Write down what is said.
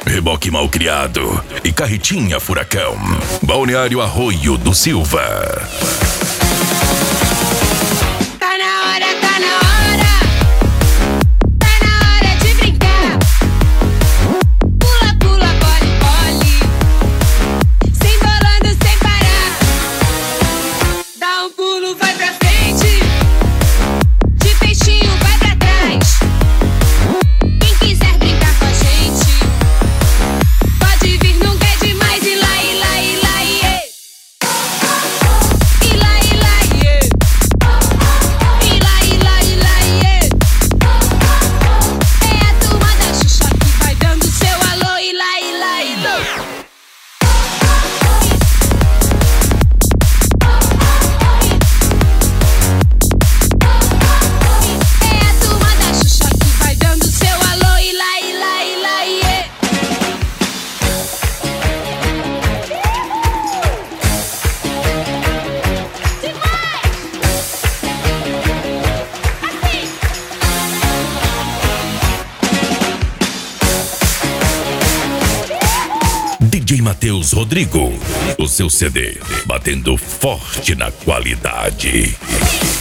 Reboque Malcriado e Carretinha Furacão. Balneário Arroio do Silva. Tá na hora, tá na hora. Tá na hora de brincar. Pula, pula, bole, bole. Se embolando sem parar. Dá um pulo, vai pra frente. De peixinho, vai pra trás. Quem quiser brincar com a gente, pode vir, nunca é demais. E lá, e lá, e lá, e lá. E lá, e lá, e e lá, e lá, e lá, e é a turma da Xuxa que vai dando seu alô. E lá, e lá, e lá. É a turma da Xuxa que vai dando seu alô. E lá, e lá, e lá, e DJ Matheus Rodrigo. O seu CD batendo forte na qualidade.